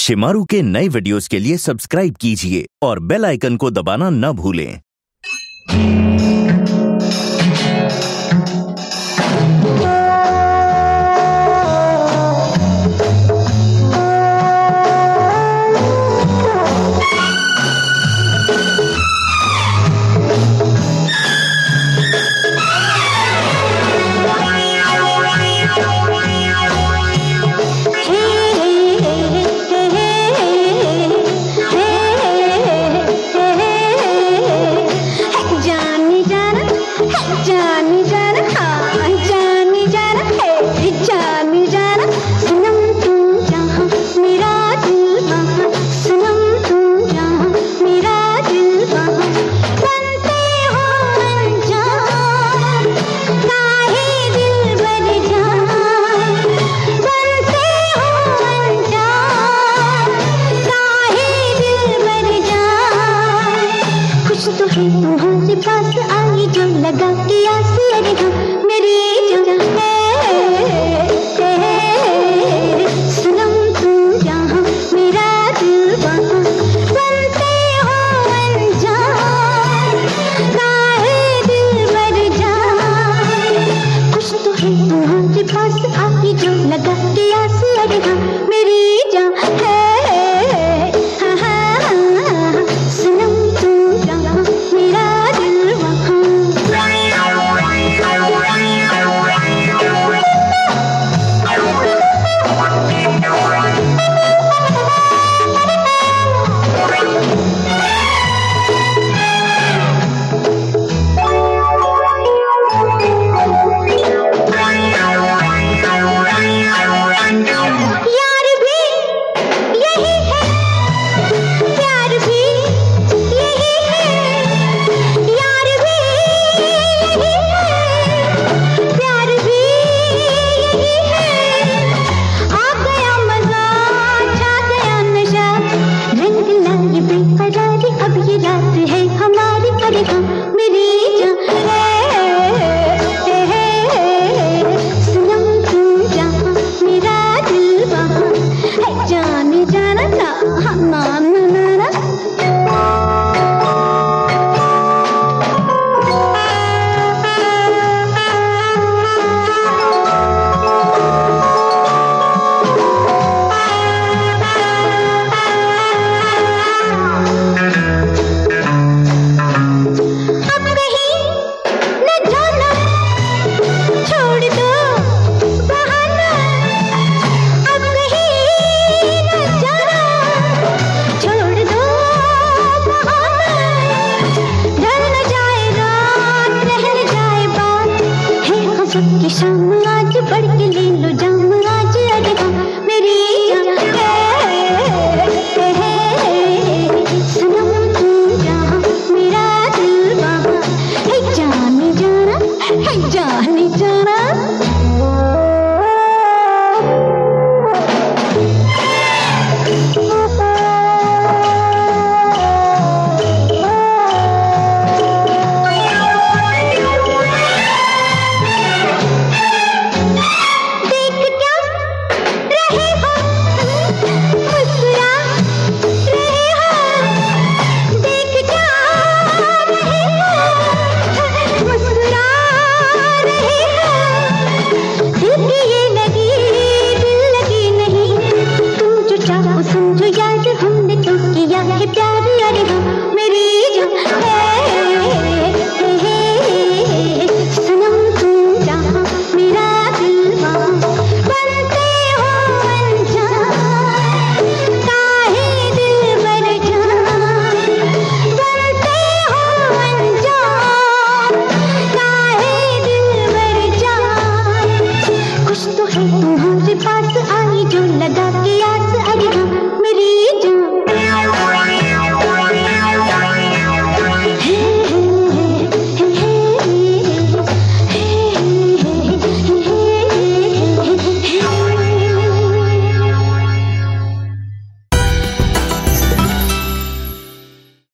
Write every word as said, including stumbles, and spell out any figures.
शिमारू के नए वीडियोस के लिए सब्सक्राइब कीजिए और बेल आइकन को दबाना न भूलें। तुम्हारे पास आई जो लगा के आसी अरे हाँ मेरी जान है सनम तू जहाँ मेरा दिल वहाँ बनते हो अनजान काहे दिल मर जाए कुछ तो है तुम्हारे पास आई जो लगा के आसी अरे हाँ मेरी जान है की शाम आज बढ़ के ले लो जाम आज अरे हाँ मेरी जान है सनम तू जहाँ मेरा दिल वहाँ है जाने जाना है जाने जाना समझो यार हम